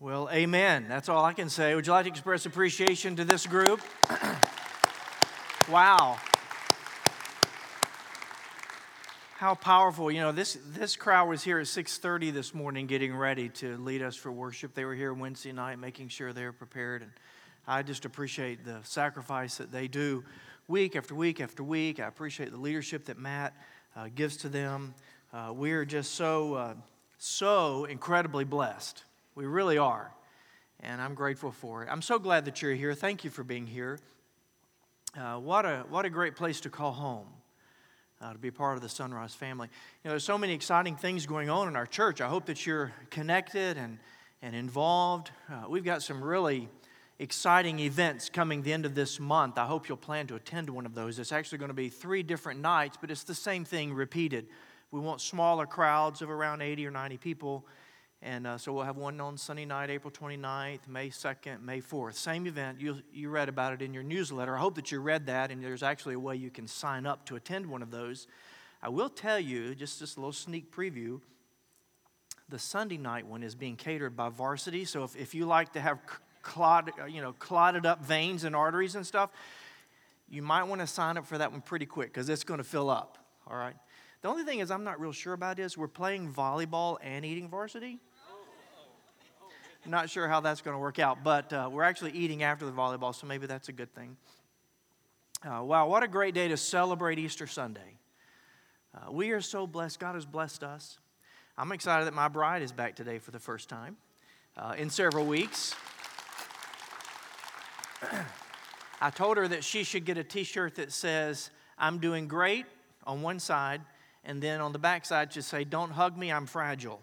Well, amen. That's all I can say. Would you like to express appreciation to this group? Wow. How powerful. You know, this crowd was here at 6:30 this morning getting ready to lead us for worship. They were here Wednesday night making sure they were prepared. And I just appreciate the sacrifice that they do week after week after week. I appreciate the leadership that Matt gives to them. We are just so incredibly blessed. We really are. And I'm grateful for it. I'm so glad that you're here. Thank you for being here. What a great place to call home. To be part of the Sunrise family. You know, there's so many exciting things going on in our church. I hope that you're connected and involved. We've got some really exciting events coming the end of this month. I hope you'll plan to attend one of those. It's actually going to be 3 different nights, but it's the same thing repeated. We want smaller crowds of around 80 or 90 people. And so we'll have one on Sunday night, April 29th, May 2nd, May 4th. Same event. You read about it in your newsletter. I hope that you read that, and there's actually a way you can sign up to attend one of those. I will tell you, just a little sneak preview, the Sunday night one is being catered by Varsity. So if you like to have clotted up veins and arteries and stuff, you might want to sign up for that one pretty quick because it's going to fill up, all right? The only thing is I'm not real sure about is we're playing volleyball and eating varsity. Not sure how that's going to work out, but we're actually eating after the volleyball, so maybe that's a good thing. Wow, what a great day to celebrate Easter Sunday. We are so blessed. God has blessed us. I'm excited that my bride is back today for the first time in several weeks. I told her that she should get a T-shirt that says, "I'm doing great," on one side, and then on the back side just say, "Don't hug me, I'm fragile."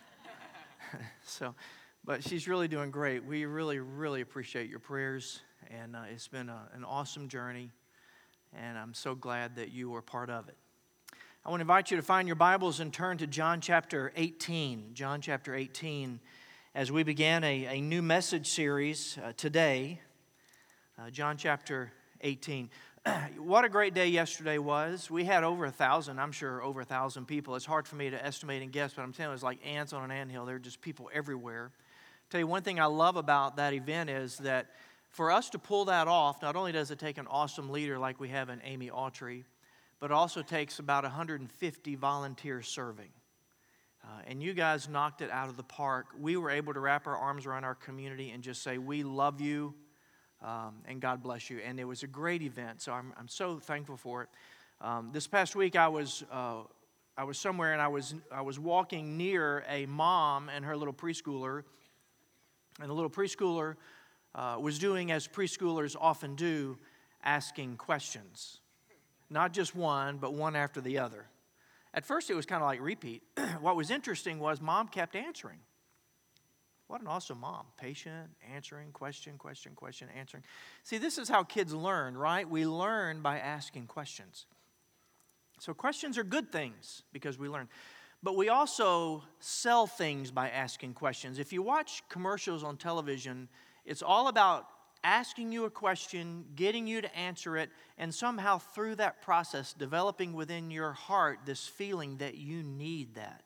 But she's really doing great. We really, really appreciate your prayers, and it's been an awesome journey, and I'm so glad that you were part of it. I want to invite you to find your Bibles and turn to John chapter 18. John chapter 18, as we begin a new message series today. John chapter 18. What a great day yesterday was. We had over 1,000, I'm sure over 1,000 people. It's hard for me to estimate and guess, but I'm telling you, it's like ants on an anthill. There are just people everywhere. Tell you one thing I love about that event is that for us to pull that off, not only does it take an awesome leader like we have in Amy Autry, but it also takes about 150 volunteers serving. And you guys knocked it out of the park. We were able to wrap our arms around our community and just say, we love you, and God bless you. And it was a great event, so I'm so thankful for it. This past week I was somewhere, and I was walking near a mom and her little preschooler. And the little preschooler was doing as preschoolers often do, asking questions. Not just one, but one after the other. At first it was kind of like repeat. What was interesting was mom kept answering. What an awesome mom. Patient, answering, question, answering. See, this is how kids learn, right? We learn by asking questions. So questions are good things because we learn. But we also sell things by asking questions. If you watch commercials on television, it's all about asking you a question, getting you to answer it, and somehow through that process, developing within your heart this feeling that you need that.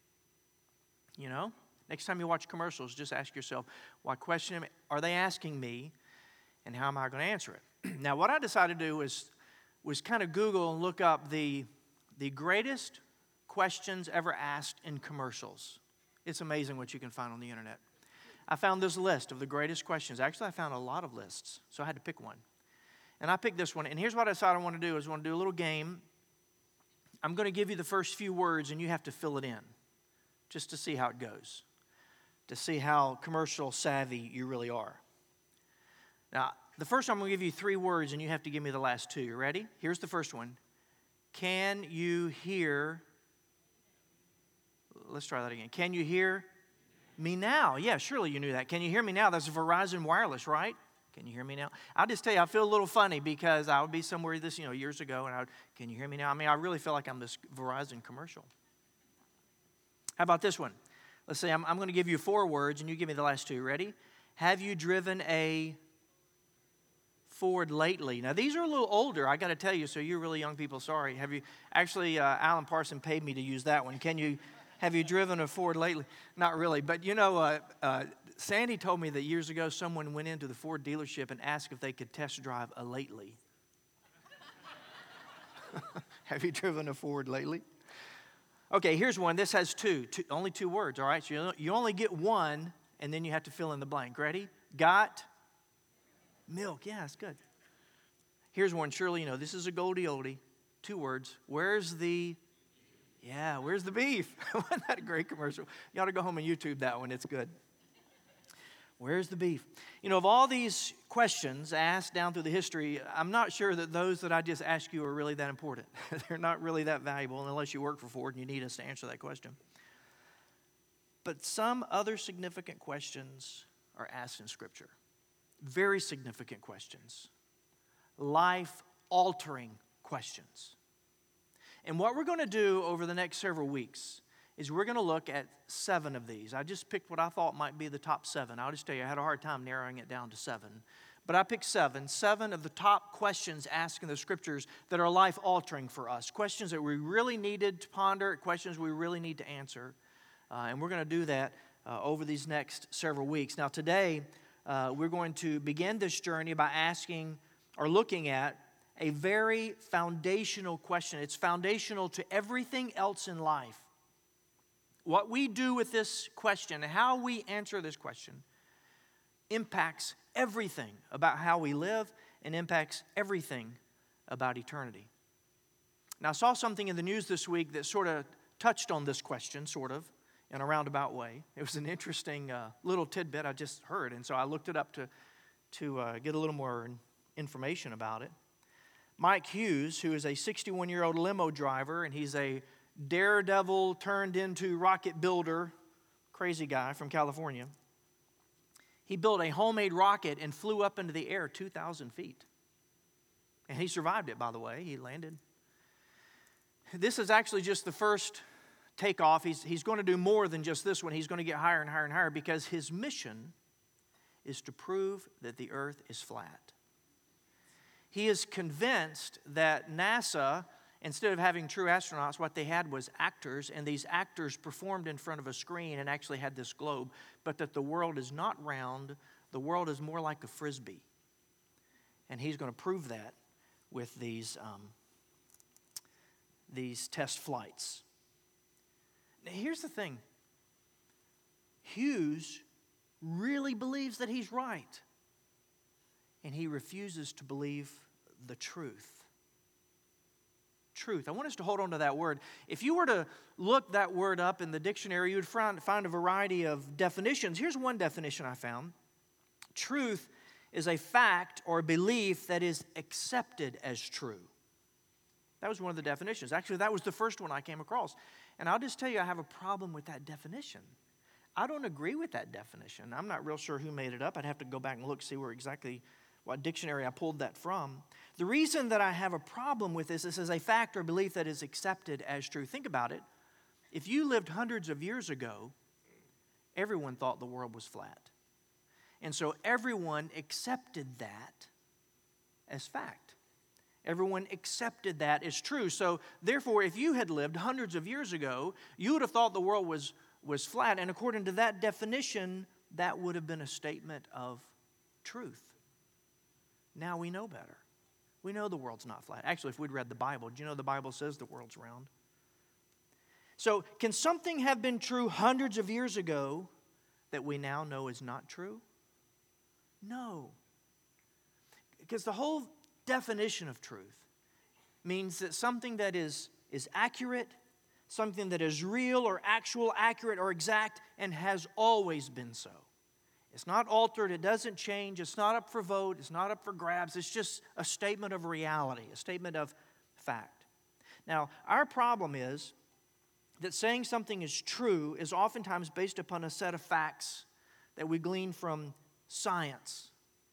You know? Next time you watch commercials, just ask yourself, what question are they asking me, and how am I going to answer it? Now, what I decided to do was kind of Google and look up the greatest questions ever asked in commercials. It's amazing what you can find on the internet. I found this list of the greatest questions. Actually, I found a lot of lists, so I had to pick one. And I picked this one, and here's what I decided I want to do, is I want to do a little game. I'm going to give you the first few words, and you have to fill it in, just to see how it goes, to see how commercial savvy you really are. Now, the first one, I'm going to give you 3 words, and you have to give me the last 2. You ready? Here's the first one. Can you hear... Let's try that again. Can you hear me now? Yeah, surely you knew that. Can you hear me now? That's Verizon Wireless, right? Can you hear me now? I'll just tell you, I feel a little funny because I would be somewhere years ago, and can you hear me now? I mean, I really feel like I'm this Verizon commercial. How about this one? Let's say I'm going to give you 4 words, and you give me the last 2. Ready? Have you driven a Ford lately? Now, these are a little older, I got to tell you, so you really young people, sorry. Have you? Actually, Alan Parson paid me to use that one. Have you driven a Ford lately? Not really, but Sandy told me that years ago someone went into the Ford dealership and asked if they could test drive a lately. Have you driven a Ford lately? Okay, here's one. This has only two words, all right? So you only get one, and then you have to fill in the blank. Ready? Got milk. Yeah, it's good. Here's one. Surely you know. This is a Goldie oldie. 2 words. Where's the beef? Wasn't that a great commercial? You ought to go home and YouTube that one. It's good. Where's the beef? You know, of all these questions asked down through the history, I'm not sure that those that I just asked you are really that important. They're not really that valuable unless you work for Ford and you need us to answer that question. But some other significant questions are asked in Scripture. Very significant questions. Life-altering questions. And what we're going to do over the next several weeks is we're going to look at 7 of these. I just picked what I thought might be the top 7. I'll just tell you, I had a hard time narrowing it down to 7. But I picked 7 of the top questions asked in the Scriptures that are life-altering for us. Questions that we really needed to ponder, questions we really need to answer. And we're going to do that over these next several weeks. Now today, we're going to begin this journey by asking or looking at a very foundational question. It's foundational to everything else in life. What we do with this question, how we answer this question, impacts everything about how we live and impacts everything about eternity. Now, I saw something in the news this week that sort of touched on this question, in a roundabout way. It was an interesting little tidbit I just heard, and so I looked it up to get a little more information about it. Mike Hughes, who is a 61-year-old limo driver, and he's a daredevil turned into rocket builder, crazy guy from California. He built a homemade rocket and flew up into the air 2,000 feet. And he survived it, by the way. He landed. This is actually just the first takeoff. He's going to do more than just this one. He's going to get higher and higher and higher because his mission is to prove that the earth is flat. He is convinced that NASA, instead of having true astronauts, what they had was actors, and these actors performed in front of a screen and actually had this globe, but that the world is not round, the world is more like a Frisbee. And he's going to prove that with these test flights. Now, here's the thing. Hughes really believes that he's right, and he refuses to believe the truth. Truth. I want us to hold on to that word. If you were to look that word up in the dictionary, you would find a variety of definitions. Here's one definition I found. Truth is a fact or belief that is accepted as true. That was one of the definitions. Actually, that was the first one I came across. And I'll just tell you, I have a problem with that definition. I don't agree with that definition. I'm not real sure who made it up. I'd have to go back and look, see what dictionary I pulled that from. The reason that I have a problem with this is a fact or belief that is accepted as true. Think about it. If you lived hundreds of years ago, everyone thought the world was flat. And so everyone accepted that as fact. Everyone accepted that as true. So therefore, if you had lived hundreds of years ago, you would have thought the world was flat. And according to that definition, that would have been a statement of truth. Now we know better. We know the world's not flat. Actually, if we'd read the Bible, do you know the Bible says the world's round? So can something have been true hundreds of years ago that we now know is not true? No. Because the whole definition of truth means that something that is accurate, something that is real or actual, accurate or exact, and has always been so. It's not altered, it doesn't change, it's not up for vote, it's not up for grabs, it's just a statement of reality, a statement of fact. Now, our problem is that saying something is true is oftentimes based upon a set of facts that we glean from science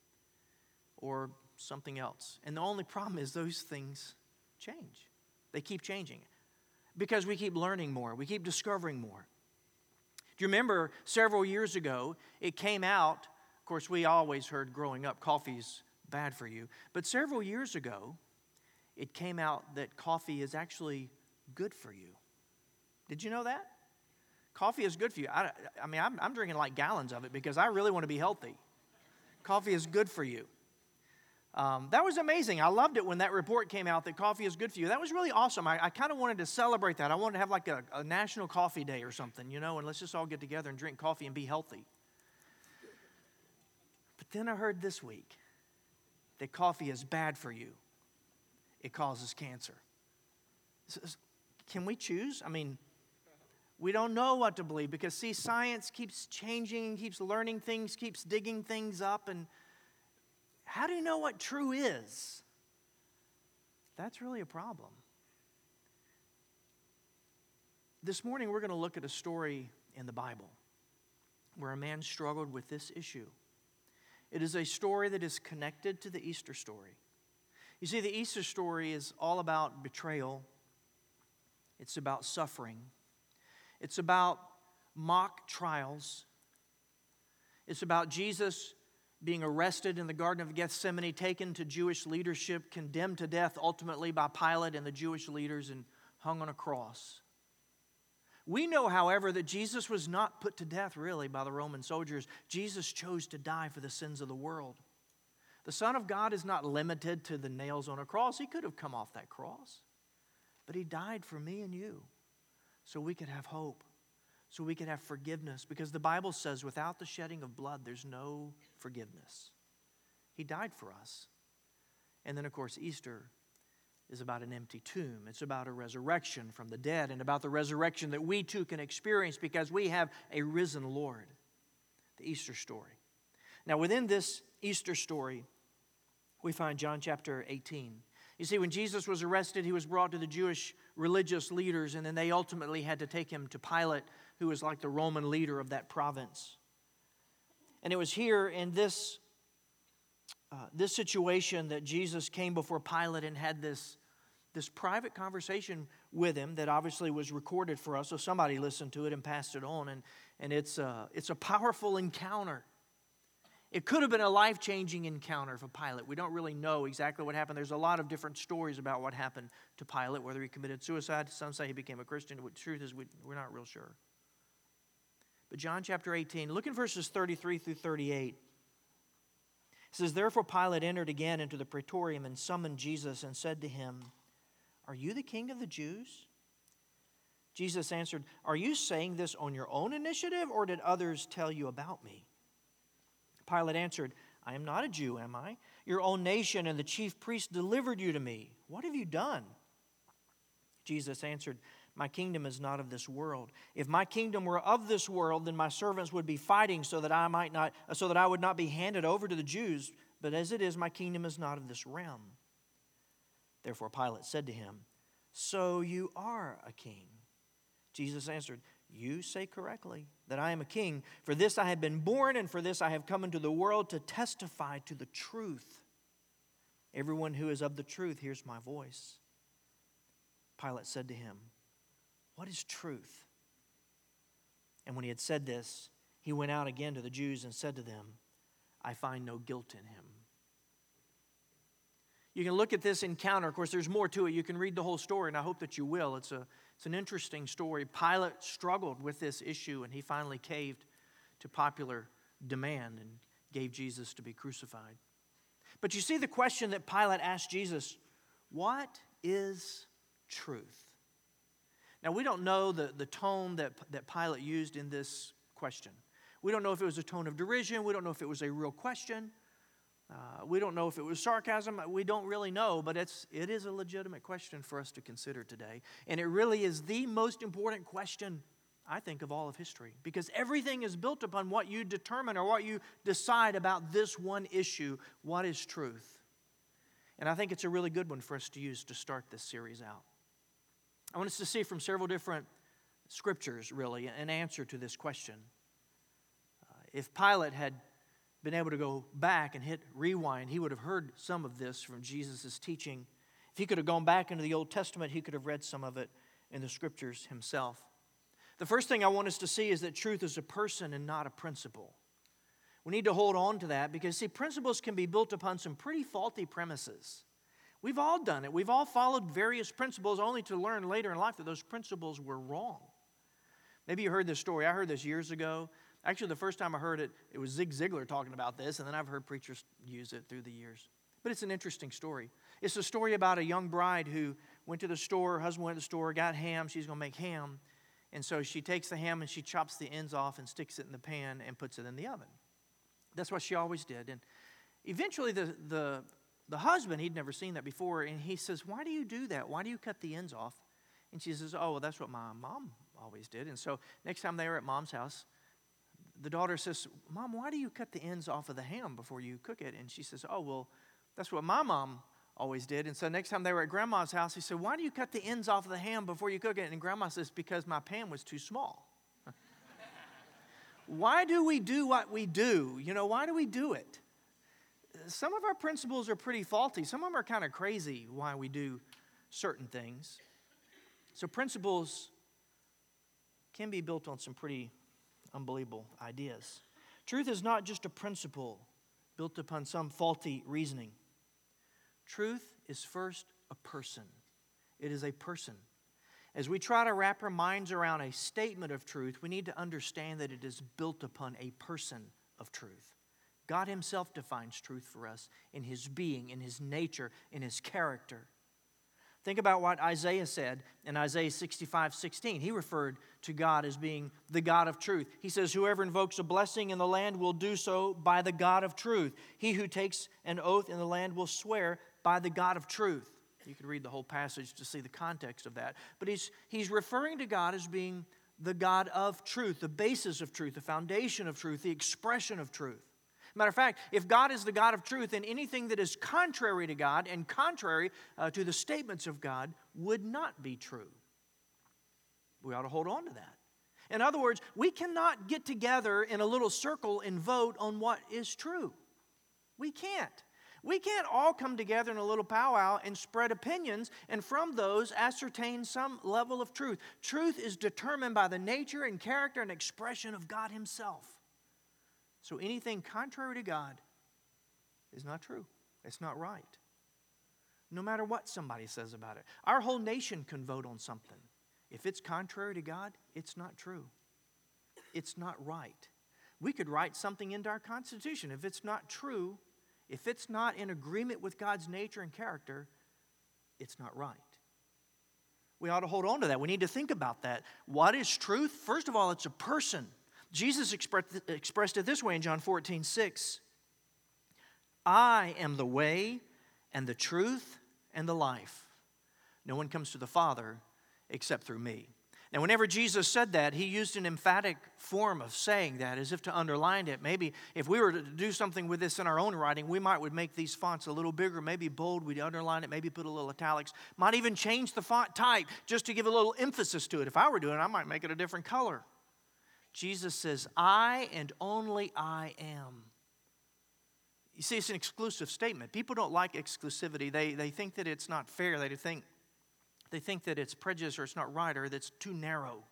or something else. And the only problem is those things change. They keep changing because we keep learning more, we keep discovering more. Do you remember several years ago, it came out, of course, we always heard growing up, coffee's bad for you. But several years ago, it came out that coffee is actually good for you. Did you know that? Coffee is good for you. I'm drinking like gallons of it because I really want to be healthy. Coffee is good for you. That was amazing. I loved it when that report came out that coffee is good for you. That was really awesome. I kind of wanted to celebrate that. I wanted to have like a national coffee day or something, and let's just all get together and drink coffee and be healthy. But then I heard this week that coffee is bad for you. It causes cancer. Can we choose? We don't know what to believe because, see, science keeps changing, keeps learning things, keeps digging things up. And how do you know what true is? That's really a problem. This morning, we're going to look at a story in the Bible where a man struggled with this issue. It is a story that is connected to the Easter story. You see, the Easter story is all about betrayal. It's about suffering. It's about mock trials. It's about Jesus being arrested in the Garden of Gethsemane, taken to Jewish leadership, condemned to death ultimately by Pilate and the Jewish leaders, and hung on a cross. We know, however, that Jesus was not put to death really by the Roman soldiers. Jesus chose to die for the sins of the world. The Son of God is not limited to the nails on a cross. He could have come off that cross. But He died for me and you so we could have hope, so we could have forgiveness. Because the Bible says without the shedding of blood, there's no forgiveness. He died for us. And then, of course, Easter is about an empty tomb. It's about a resurrection from the dead and about the resurrection that we too can experience because we have a risen Lord. The Easter story. Now, within this Easter story, we find John chapter 18. You see, when Jesus was arrested, He was brought to the Jewish religious leaders, and then they ultimately had to take Him to Pilate, who was like the Roman leader of that province. And it was here in this situation that Jesus came before Pilate and had this private conversation with him that obviously was recorded for us. So somebody listened to it and passed it on, and it's a powerful encounter. It could have been a life-changing encounter for Pilate. We don't really know exactly what happened. There's a lot of different stories about what happened to Pilate, whether he committed suicide. Some say he became a Christian. The truth is we're not real sure. But John chapter 18, look in verses 33 through 38. It says, "Therefore Pilate entered again into the praetorium and summoned Jesus and said to him, 'Are you the king of the Jews?' Jesus answered, 'Are you saying this on your own initiative, or did others tell you about me?' Pilate answered, 'I am not a Jew, am I? Your own nation and the chief priests delivered you to me. What have you done?' Jesus answered, 'My kingdom is not of this world. If my kingdom were of this world, then my servants would be fighting so that I would not be handed over to the Jews. But as it is, my kingdom is not of this realm.' Therefore Pilate said to him, 'So you are a king?' Jesus answered, 'You say correctly that I am a king. For this I have been born, and for this I have come into the world to testify to the truth. Everyone who is of the truth hears my voice.' Pilate said to him, 'What is truth?' And when he had said this, he went out again to the Jews and said to them, 'I find no guilt in him.'" You can look at this encounter. Of course, there's more to it. You can read the whole story, and I hope that you will. It's an interesting story. Pilate struggled with this issue, and he finally caved to popular demand and gave Jesus to be crucified. But you see the question that Pilate asked Jesus, what is truth? Now, we don't know the tone that Pilate used in this question. We don't know if it was a tone of derision. We don't know if it was a real question. We don't know if it was sarcasm. We don't really know, but it is a legitimate question for us to consider today. And it really is the most important question, I think, of all of history. Because everything is built upon what you determine or what you decide about this one issue. What is truth? And I think it's a really good one for us to use to start this series out. I want us to see from several different scriptures, really, an answer to this question. If Pilate had been able to go back and hit rewind, he would have heard some of this from Jesus' teaching. If he could have gone back into the Old Testament, he could have read some of it in the scriptures himself. The first thing I want us to see is that truth is a person and not a principle. We need to hold on to that because, see, principles can be built upon some pretty faulty premises. We've all done it. We've all followed various principles only to learn later in life that those principles were wrong. Maybe you heard this story. I heard this years ago. Actually, the first time I heard it, it was Zig Ziglar talking about this, and then I've heard preachers use it through the years. But it's an interesting story. It's a story about a young bride who went to the store, her husband went to the store, got ham, she's going to make ham. And so she takes the ham and she chops the ends off and sticks it in the pan and puts it in the oven. That's what she always did. And eventually the husband, he'd never seen that before, and he says, "Why do you do that? Why do you cut the ends off?" And she says, "Oh, well, that's what my mom always did." And so next time they were at Mom's house, the daughter says, "Mom, why do you cut the ends off of the ham before you cook it?" And she says, "Oh, well, that's what my mom always did." And so next time they were at Grandma's house, he said, "Why do you cut the ends off of the ham before you cook it?" And Grandma says, "Because my pan was too small." Why do we do what we do? Why do we do it? Some of our principles are pretty faulty. Some of them are kind of crazy why we do certain things. So principles can be built on some pretty unbelievable ideas. Truth is not just a principle built upon some faulty reasoning. Truth is first a person. It is a person. As we try to wrap our minds around a statement of truth, we need to understand that it is built upon a person of truth. God Himself defines truth for us in His being, in His nature, in His character. Think about what Isaiah said in Isaiah 65:16. He referred to God as being the God of truth. He says, "Whoever invokes a blessing in the land will do so by the God of truth. He who takes an oath in the land will swear by the God of truth." You can read the whole passage to see the context of that. But he's referring to God as being the God of truth, the basis of truth, the foundation of truth, the expression of truth. Matter of fact, if God is the God of truth, then anything that is contrary to God and contrary to the statements of God would not be true. We ought to hold on to that. In other words, we cannot get together in a little circle and vote on what is true. We can't. We can't all come together in a little powwow and spread opinions and from those ascertain some level of truth. Truth is determined by the nature and character and expression of God Himself. So anything contrary to God is not true. It's not right. No matter what somebody says about it. Our whole nation can vote on something. If it's contrary to God, it's not true. It's not right. We could write something into our Constitution. If it's not true, if it's not in agreement with God's nature and character, it's not right. We ought to hold on to that. We need to think about that. What is truth? First of all, it's a person. Jesus expressed it this way in John 14:6. "I am the way and the truth and the life. No one comes to the Father except through me." Now, whenever Jesus said that, He used an emphatic form of saying that as if to underline it. Maybe if we were to do something with this in our own writing, we would make these fonts a little bigger, maybe bold, we'd underline it, maybe put a little italics, might even change the font type just to give a little emphasis to it. If I were doing it, I might make it a different color. Jesus says, "I and only I am." You see, it's an exclusive statement. People don't like exclusivity. They think that it's not fair. They think that it's prejudice or it's not right or that's too narrow.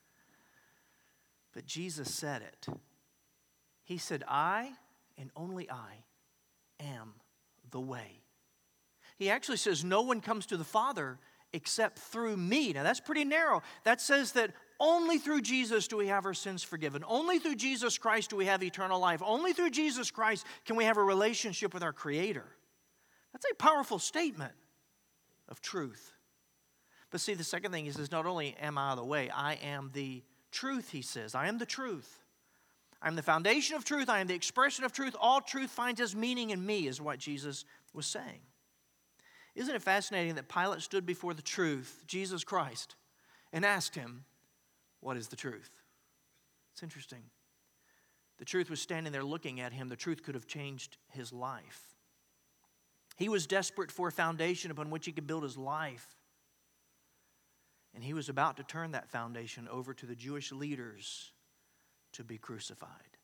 But Jesus said it. He said, "I and only I am the way." He actually says, "No one comes to the Father except through me." Now that's pretty narrow. That says that only through Jesus do we have our sins forgiven. Only through Jesus Christ do we have eternal life. Only through Jesus Christ can we have a relationship with our Creator. That's a powerful statement of truth. But see, the second thing He says, not only am I the way, I am the truth, He says. I am the truth. I am the foundation of truth. I am the expression of truth. All truth finds its meaning in me, is what Jesus was saying. Isn't it fascinating that Pilate stood before the truth, Jesus Christ, and asked Him, "What is the truth?" It's interesting. The truth was standing there looking at Him. The truth could have changed His life. He was desperate for a foundation upon which He could build His life. And He was about to turn that foundation over to the Jewish leaders to be crucified.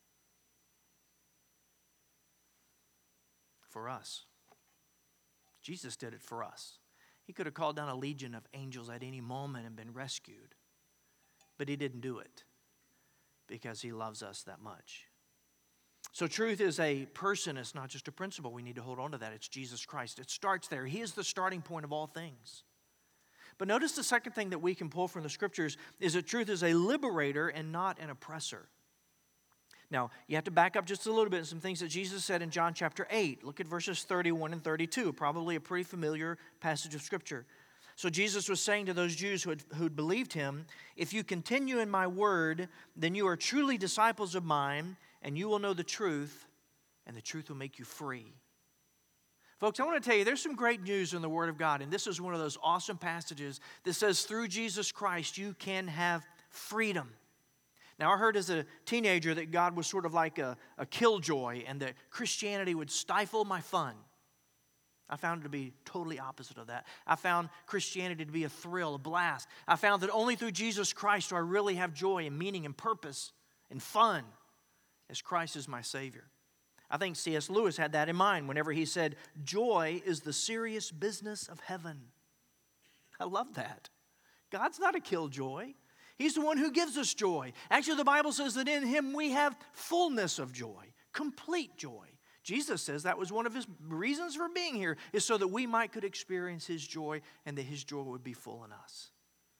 For us. Jesus did it for us. He could have called down a legion of angels at any moment and been rescued. But He didn't do it because He loves us that much. So truth is a person. It's not just a principle. We need to hold on to that. It's Jesus Christ. It starts there. He is the starting point of all things. But notice the second thing that we can pull from the Scriptures is that truth is a liberator and not an oppressor. Now, you have to back up just a little bit. Some things that Jesus said in John chapter 8. Look at verses 31 and 32, probably a pretty familiar passage of Scripture. So Jesus was saying to those Jews who'd believed him, if you continue in my word, then you are truly disciples of mine, and you will know the truth, and the truth will make you free. Folks, I want to tell you, there's some great news in the Word of God, and this is one of those awesome passages that says through Jesus Christ you can have freedom. Now, I heard as a teenager that God was sort of like a killjoy and that Christianity would stifle my fun. I found it to be totally opposite of that. I found Christianity to be a thrill, a blast. I found that only through Jesus Christ do I really have joy and meaning and purpose and fun, as Christ is my Savior. I think C.S. Lewis had that in mind whenever he said, joy is the serious business of heaven. I love that. God's not a killjoy. He's the one who gives us joy. Actually, the Bible says that in him we have fullness of joy, complete joy. Jesus says that was one of his reasons for being here, is so that we could experience his joy and that his joy would be full in us.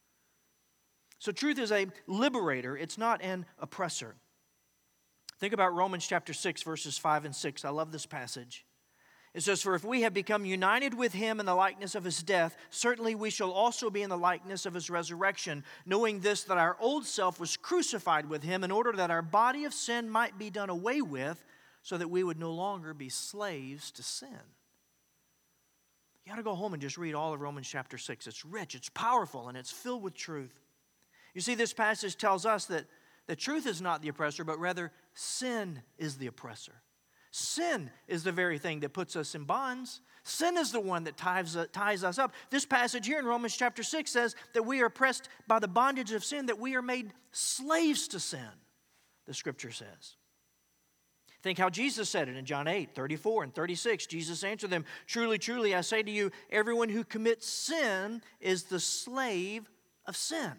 So truth is a liberator. It's not an oppressor. Think about Romans chapter 6, verses 5 and 6. I love this passage. It says, for if we have become united with him in the likeness of his death, certainly we shall also be in the likeness of his resurrection, knowing this, that our old self was crucified with him in order that our body of sin might be done away with, so that we would no longer be slaves to sin. You ought to go home and just read all of Romans chapter 6. It's rich, it's powerful, and it's filled with truth. You see, this passage tells us that the truth is not the oppressor, but rather sin is the oppressor. Sin is the very thing that puts us in bonds. Sin is the one that ties us up. This passage here in Romans chapter 6 says that we are oppressed by the bondage of sin, that we are made slaves to sin, the Scripture says. Think how Jesus said it in John 8, 34 and 36. Jesus answered them, truly, truly, I say to you, everyone who commits sin is the slave of sin.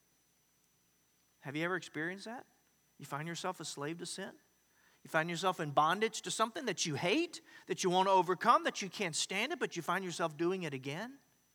Have you ever experienced that? You find yourself a slave to sin? You find yourself in bondage to something that you hate, that you want to overcome, that you can't stand it, but you find yourself doing it again?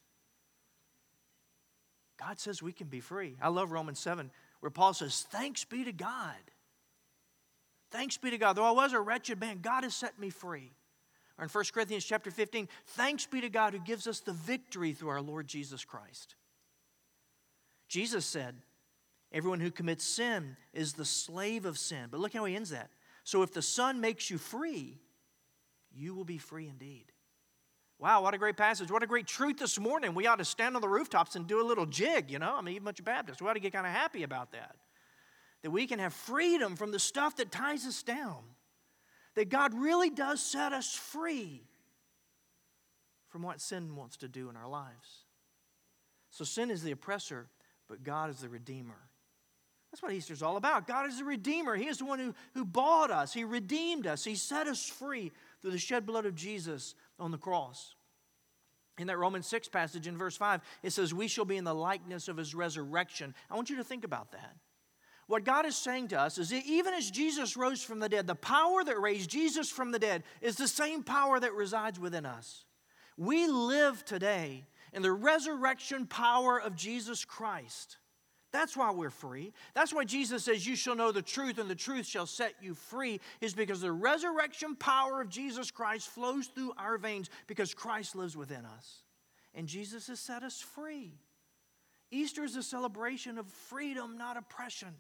God says we can be free. I love Romans 7, where Paul says, thanks be to God. Thanks be to God. Though I was a wretched man, God has set me free. Or in 1 Corinthians chapter 15, thanks be to God who gives us the victory through our Lord Jesus Christ. Jesus said, everyone who commits sin is the slave of sin. But look how he ends that. So if the Son makes you free, you will be free indeed. Wow, what a great passage. What a great truth this morning. We ought to stand on the rooftops and do a little jig, even a bunch of Baptists. We ought to get kind of happy about that. That we can have freedom from the stuff that ties us down. That God really does set us free from what sin wants to do in our lives. So sin is the oppressor, but God is the redeemer. That's what Easter's all about. God is the redeemer. He is the one who bought us. He redeemed us. He set us free through the shed blood of Jesus on the cross. In that Romans 6 passage in verse 5, it says, we shall be in the likeness of his resurrection. I want you to think about that. What God is saying to us is that even as Jesus rose from the dead, the power that raised Jesus from the dead is the same power that resides within us. We live today in the resurrection power of Jesus Christ. That's why we're free. That's why Jesus says, you shall know the truth and the truth shall set you free, is because the resurrection power of Jesus Christ flows through our veins because Christ lives within us. And Jesus has set us free. Easter is a celebration of freedom, not oppression.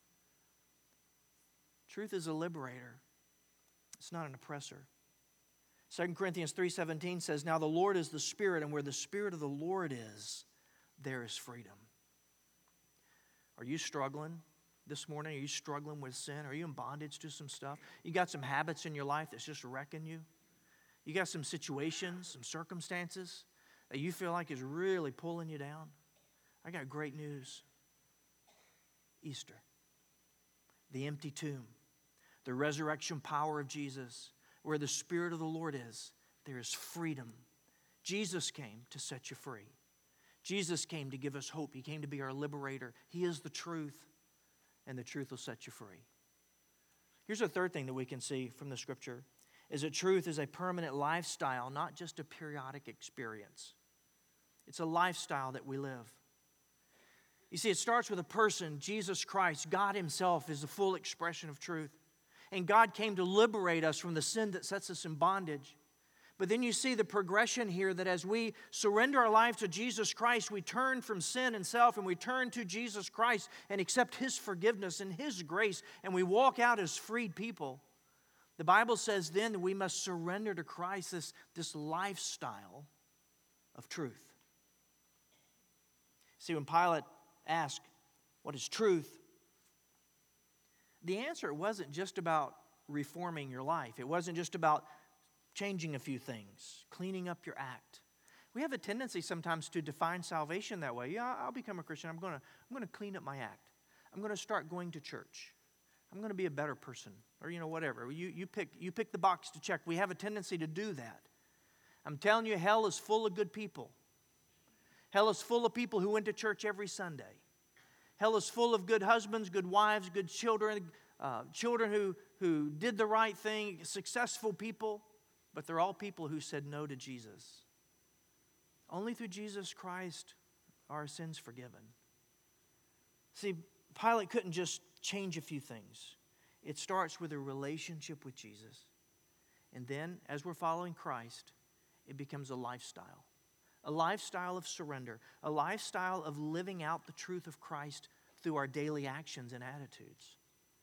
Truth is a liberator. It's not an oppressor. 2 Corinthians 3:17 says, now the Lord is the Spirit, and where the Spirit of the Lord is, there is freedom. Are you struggling this morning? Are you struggling with sin? Are you in bondage to some stuff? You got some habits in your life that's just wrecking you? You got some situations, some circumstances that you feel like is really pulling you down? I got great news. Easter. The empty tomb. The resurrection power of Jesus. Where the Spirit of the Lord is, there is freedom. Jesus came to set you free. Jesus came to give us hope. He came to be our liberator. He is the truth, and the truth will set you free. Here's a third thing that we can see from the Scripture, is that truth is a permanent lifestyle, not just a periodic experience. It's a lifestyle that we live. You see, it starts with a person, Jesus Christ. God Himself is the full expression of truth. And God came to liberate us from the sin that sets us in bondage. But then you see the progression here that as we surrender our life to Jesus Christ, we turn from sin and self and we turn to Jesus Christ and accept His forgiveness and His grace, and we walk out as freed people. The Bible says then that we must surrender to Christ this lifestyle of truth. See, when Pilate asked, "What is truth?" the answer wasn't just about reforming your life. It wasn't just about changing a few things, cleaning up your act. We have a tendency sometimes to define salvation that way. Yeah, I'll become a Christian. I'm going to clean up my act. I'm going to start going to church. I'm going to be a better person, or whatever. You pick the box to check. We have a tendency to do that. I'm telling you, hell is full of good people. Hell is full of people who went to church every Sunday. Hell is full of good husbands, good wives, good children, children who did the right thing, successful people, but they're all people who said no to Jesus. Only through Jesus Christ are our sins forgiven. See, Pilate couldn't just change a few things. It starts with a relationship with Jesus. And then, as we're following Christ, it becomes a lifestyle of surrender, a lifestyle of living out the truth of Christ through our daily actions and attitudes.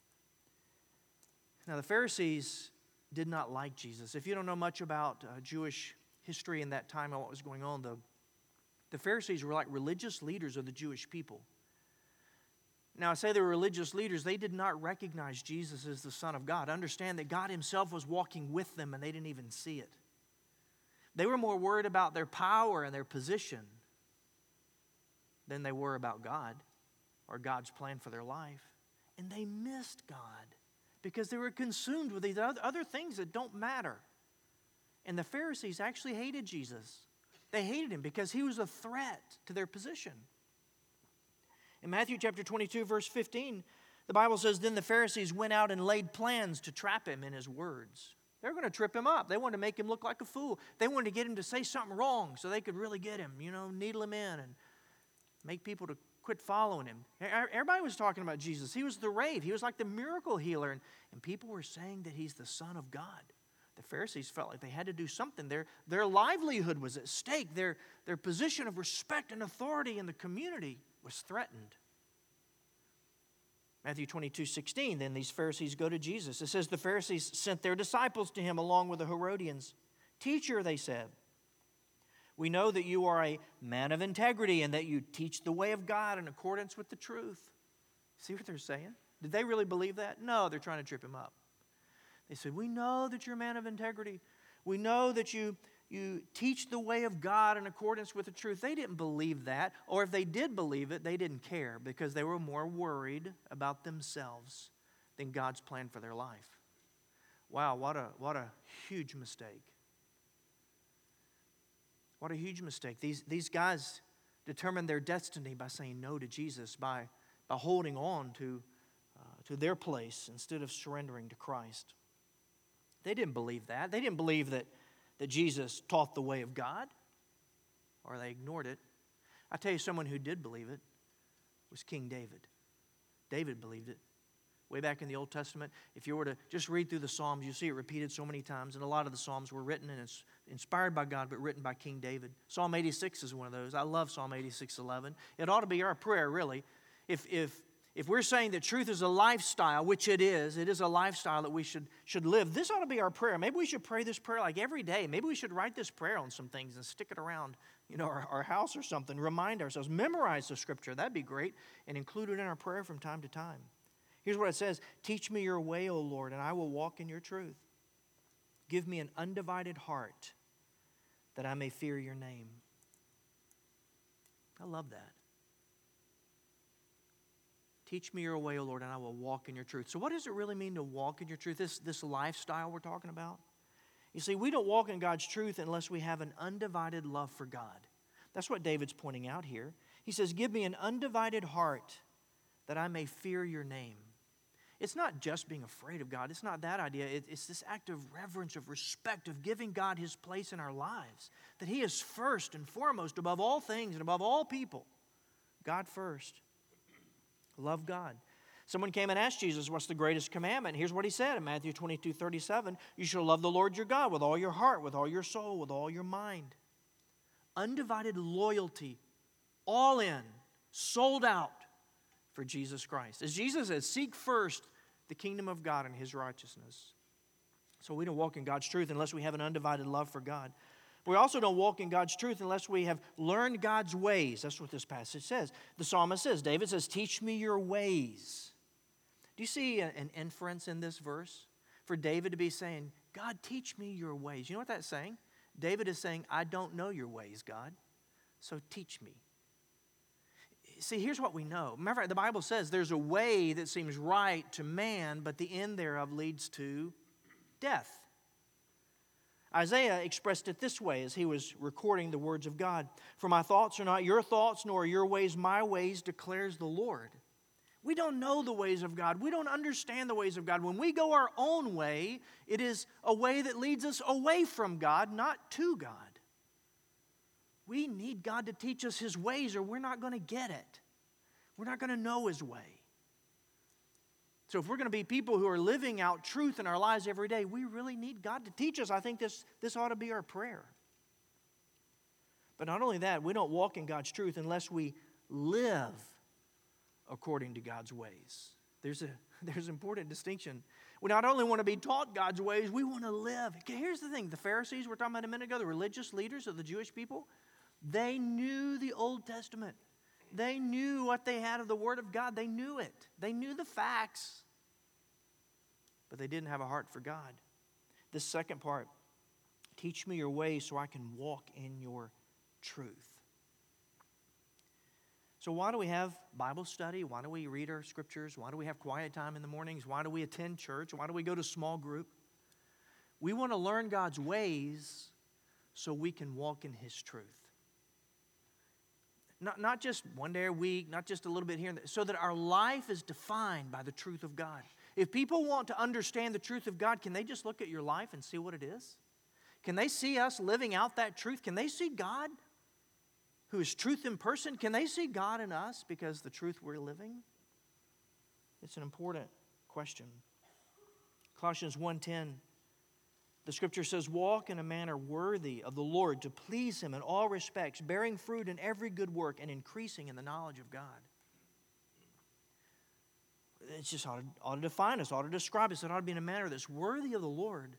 Now, the Pharisees did not like Jesus. If you don't know much about Jewish history in that time and what was going on, the Pharisees were like religious leaders of the Jewish people. Now, I say they were religious leaders. They did not recognize Jesus as the Son of God. Understand that God Himself was walking with them and they didn't even see it. They were more worried about their power and their position than they were about God or God's plan for their life. And they missed God because they were consumed with these other things that don't matter. And the Pharisees actually hated Jesus. They hated Him because He was a threat to their position. In Matthew chapter 22, verse 15, the Bible says, "Then the Pharisees went out and laid plans to trap Him in His words." They were going to trip Him up. They wanted to make Him look like a fool. They wanted to get Him to say something wrong so they could really get Him, needle Him in and make people to quit following Him. Everybody was talking about Jesus. He was the rave. He was like the miracle healer. And people were saying that He's the Son of God. The Pharisees felt like they had to do something. Their livelihood was at stake. Their position of respect and authority in the community was threatened. Matthew 22:16, then these Pharisees go to Jesus. It says the Pharisees sent their disciples to Him along with the Herodians. "Teacher," they said, "we know that you are a man of integrity and that you teach the way of God in accordance with the truth." See what they're saying? Did they really believe that? No, they're trying to trip Him up. They said, "We know that you're a man of integrity. We know that you teach the way of God in accordance with the truth." They didn't believe that, or if they did believe it, they didn't care because they were more worried about themselves than God's plan for their life. Wow, what a huge mistake. What a huge mistake. These guys determined their destiny by saying no to Jesus, by holding on to their place instead of surrendering to Christ. They didn't believe that. They didn't believe that Jesus taught the way of God, or they ignored it. I tell you, someone who did believe it was King David. David believed it. Way back in the Old Testament, if you were to just read through the Psalms, you see it repeated so many times, and a lot of the Psalms were written and it's inspired by God, but written by King David. Psalm 86 is one of those. I love Psalm 86:11. It ought to be our prayer, really. If we're saying that truth is a lifestyle, which it is a lifestyle that we should live, this ought to be our prayer. Maybe we should pray this prayer like every day. Maybe we should write this prayer on some things and stick it around, our house or something. Remind ourselves, memorize the Scripture. That'd be great, and include it in our prayer from time to time. Here's what it says: "Teach me your way, O Lord, and I will walk in your truth. Give me an undivided heart that I may fear your name." I love that. Teach me your way, O Lord, and I will walk in your truth. So what does it really mean to walk in your truth, this lifestyle we're talking about? You see, we don't walk in God's truth unless we have an undivided love for God. That's what David's pointing out here. He says, "Give me an undivided heart that I may fear your name." It's not just being afraid of God. It's not that idea. It's this act of reverence, of respect, of giving God His place in our lives. That He is first and foremost above all things and above all people. God first. Love God. Someone came and asked Jesus, what's the greatest commandment? Here's what He said in Matthew 22:37. You shall love the Lord your God with all your heart, with all your soul, with all your mind. Undivided loyalty, all in, sold out for Jesus Christ. As Jesus says, seek first the kingdom of God and His righteousness. So we don't walk in God's truth unless we have an undivided love for God. We also don't walk in God's truth unless we have learned God's ways. That's what this passage says. The psalmist says, David says, teach me your ways. Do you see an inference in this verse? For David to be saying, God, teach me your ways. You know what that's saying? David is saying, I don't know your ways, God, so teach me. See, here's what we know. Matter of fact, the Bible says there's a way that seems right to man, but the end thereof leads to death. Isaiah expressed it this way as he was recording the words of God. For my thoughts are not your thoughts, nor are your ways my ways, declares the Lord. We don't know the ways of God. We don't understand the ways of God. When we go our own way, it is a way that leads us away from God, not to God. We need God to teach us His ways or we're not going to get it. We're not going to know His way. So if we're going to be people who are living out truth in our lives every day, we really need God to teach us. I think this ought to be our prayer. But not only that, we don't walk in God's truth unless we live according to God's ways. There's an important distinction. We not only want to be taught God's ways, we want to live. Okay, here's the thing. The Pharisees we're talking about a minute ago, the religious leaders of the Jewish people, they knew the Old Testament. They knew what they had of the Word of God. They knew it. They knew the facts. But they didn't have a heart for God. This second part, teach me your ways so I can walk in your truth. So why do we have Bible study? Why do we read our scriptures? Why do we have quiet time in the mornings? Why do we attend church? Why do we go to small group? We want to learn God's ways so we can walk in His truth. Not just one day a week, not just a little bit here and there, so that our life is defined by the truth of God. If people want to understand the truth of God, can they just look at your life and see what it is? Can they see us living out that truth? Can they see God, who is truth in person? Can they see God in us because the truth we're living? It's an important question. Colossians 1:10, the scripture says, walk in a manner worthy of the Lord to please Him in all respects, bearing fruit in every good work and increasing in the knowledge of God. It just ought to define us, ought to describe us. It ought to be in a manner that's worthy of the Lord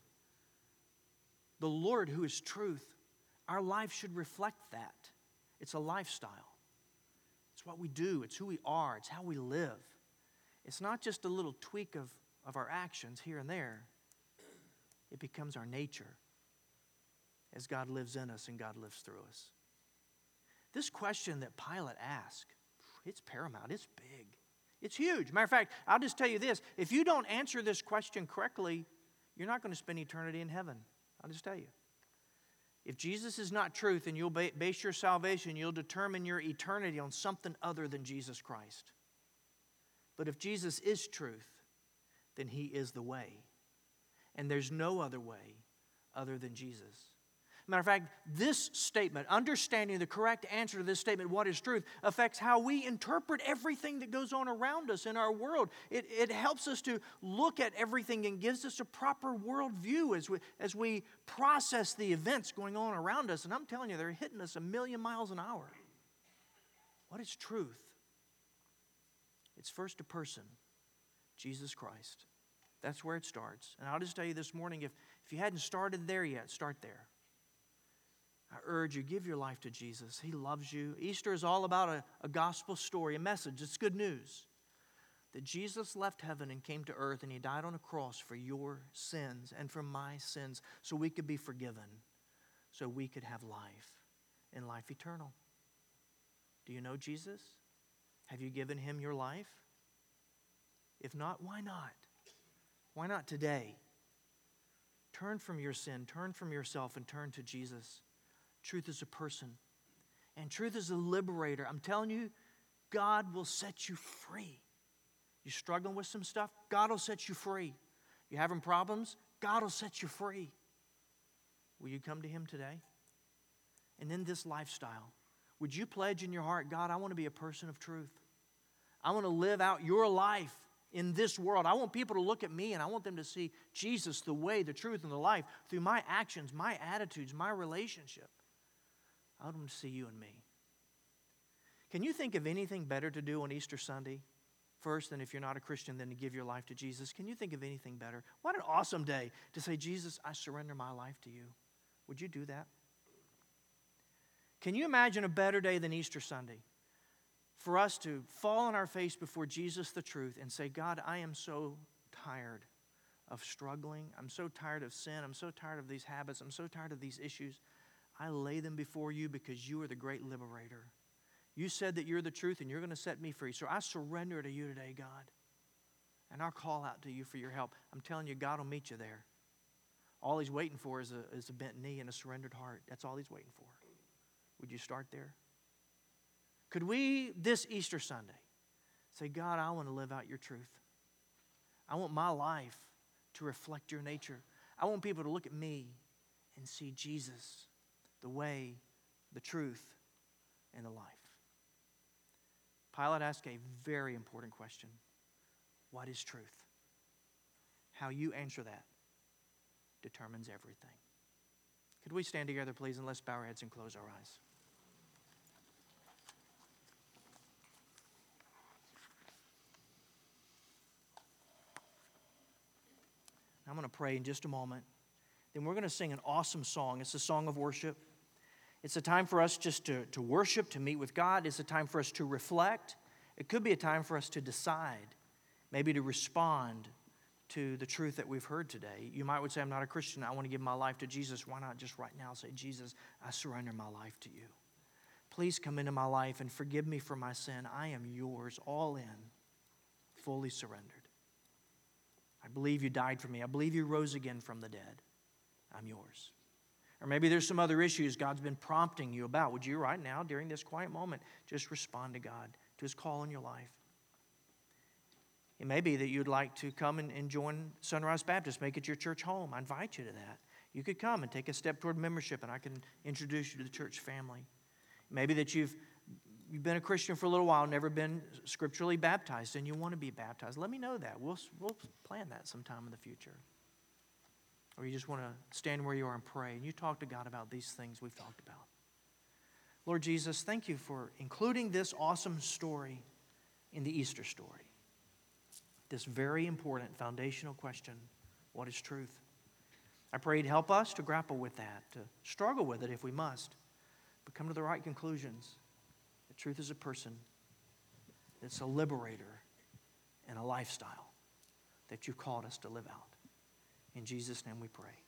who is truth. Our life should reflect that. It's a lifestyle. It's what we do. It's who we are. It's how we live. It's not just a little tweak of our actions here and there. It becomes our nature as God lives in us and God lives through us. This question that Pilate asked, it's paramount. It's big. It's huge. Matter of fact, I'll just tell you this. If you don't answer this question correctly, you're not going to spend eternity in heaven. I'll just tell you. If Jesus is not truth and you'll base your salvation, you'll determine your eternity on something other than Jesus Christ. But if Jesus is truth, then He is the way. And there's no other way other than Jesus. Matter of fact, this statement, understanding the correct answer to this statement, what is truth, affects how we interpret everything that goes on around us in our world. It helps us to look at everything and gives us a proper worldview as we process the events going on around us. And I'm telling you, they're hitting us 1,000,000 miles an hour. What is truth? It's first a person, Jesus Christ. That's where it starts. And I'll just tell you this morning, if you hadn't started there yet, start there. I urge you, give your life to Jesus. He loves you. Easter is all about a gospel story, a message. It's good news. That Jesus left heaven and came to earth and He died on a cross for your sins and for my sins so we could be forgiven, so we could have life and life eternal. Do you know Jesus? Have you given Him your life? If not, why not? Why not today? Turn from your sin, turn from yourself, and turn to Jesus. Truth is a person, and truth is a liberator. I'm telling you, God will set you free. You struggling with some stuff? God will set you free. You having problems? God will set you free. Will you come to Him today? And then this lifestyle. Would you pledge in your heart, God, I want to be a person of truth. I want to live out your life in this world. I want people to look at me and I want them to see Jesus, the way, the truth, and the life through my actions, my attitudes, my relationship. I want them to see you and me. Can you think of anything better to do on Easter Sunday? First, and if you're not a Christian, then to give your life to Jesus. Can you think of anything better? What an awesome day to say, Jesus, I surrender my life to you. Would you do that? Can you imagine a better day than Easter Sunday? For us to fall on our face before Jesus, the truth, and say, God, I am so tired of struggling. I'm so tired of sin. I'm so tired of these habits. I'm so tired of these issues. I lay them before you because you are the great liberator. You said that you're the truth and you're going to set me free. So I surrender to you today, God. And I'll call out to you for your help. I'm telling you, God will meet you there. All He's waiting for is a bent knee and a surrendered heart. That's all He's waiting for. Would you start there? Could we, this Easter Sunday, say, God, I want to live out your truth. I want my life to reflect your nature. I want people to look at me and see Jesus, the way, the truth, and the life. Pilate asked a very important question. What is truth? How you answer that determines everything. Could we stand together, please, and let's bow our heads and close our eyes. I'm going to pray in just a moment. Then we're going to sing an awesome song. It's a song of worship. It's a time for us just to worship, to meet with God. It's a time for us to reflect. It could be a time for us to decide, maybe to respond to the truth that we've heard today. You might would say, I'm not a Christian. I want to give my life to Jesus. Why not just right now say, Jesus, I surrender my life to you. Please come into my life and forgive me for my sin. I am yours, all in, fully surrendered. I believe you died for me. I believe you rose again from the dead. I'm yours. Or maybe there's some other issues God's been prompting you about. Would you right now, during this quiet moment, just respond to God, to His call in your life? It may be that you'd like to come and join Sunrise Baptist, make it your church home. I invite you to that. You could come and take a step toward membership, and I can introduce you to the church family. Maybe that you've been a Christian for a little while, never been scripturally baptized, and you want to be baptized. Let me know that. We'll plan that sometime in the future. Or you just want to stand where you are and pray, and you talk to God about these things we've talked about. Lord Jesus, thank you for including this awesome story in the Easter story. This very important foundational question, what is truth? I pray you'd help us to grapple with that, to struggle with it if we must, but come to the right conclusions. The truth is a person. It's a liberator and a lifestyle that you've called us to live out. In Jesus' name we pray.